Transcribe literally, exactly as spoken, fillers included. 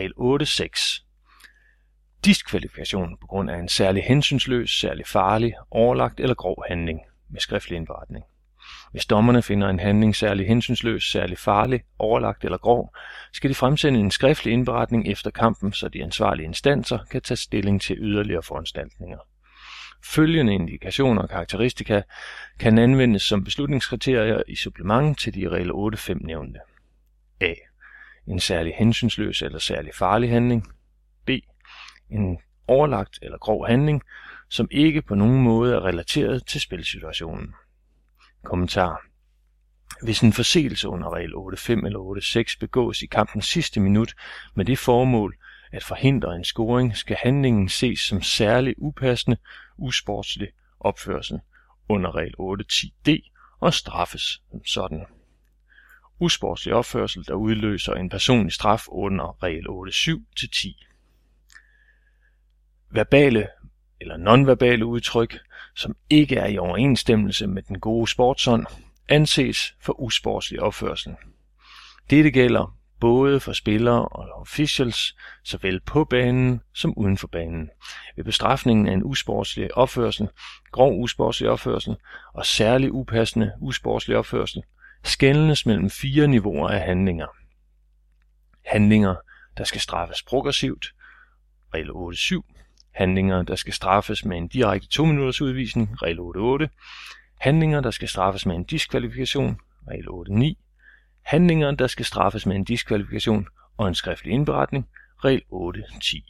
Regel otte seks. Diskvalifikation på grund af en særlig hensynsløs, særlig farlig, overlagt eller grov handling med skriftlig indberetning. Hvis dommerne finder en handling særlig hensynsløs, særlig farlig, overlagt eller grov, skal de fremsende en skriftlig indberetning efter kampen, så de ansvarlige instanser kan tage stilling til yderligere foranstaltninger. Følgende indikationer og karakteristika kan anvendes som beslutningskriterier i supplement til de i regel otte fem nævnte. A. En særlig hensynsløs eller særlig farlig handling. B. En overlagt eller grov handling, som ikke på nogen måde er relateret til spilsituationen. Kommentar. Hvis en forseelse under regel otte fem eller otte seks begås i kampens sidste minut med det formål at forhindre en scoring, skal handlingen ses som særlig upassende, usportslig opførsel under regel otte ti d og straffes som sådan. Usportslig opførsel, der udløser en personlig straf under regel otte syv til ti. Verbale eller nonverbale udtryk, som ikke er i overensstemmelse med den gode sportsånd, anses for usportslig opførsel. Dette gælder både for spillere og officials, såvel på banen som uden for banen. Ved bestrafningen af en usportslig opførsel, grov usportslig opførsel og særlig upassende usportslig opførsel, skelnes mellem fire niveauer af handlinger. Handlinger, der skal straffes progressivt, regel otte syv. Handlinger, der skal straffes med en direkte to minutters udvisning, regel otte otte. Handlinger, der skal straffes med en diskvalifikation, regel otte ni. Handlinger, der skal straffes med en diskvalifikation og en skriftlig indberetning, regel otte ti.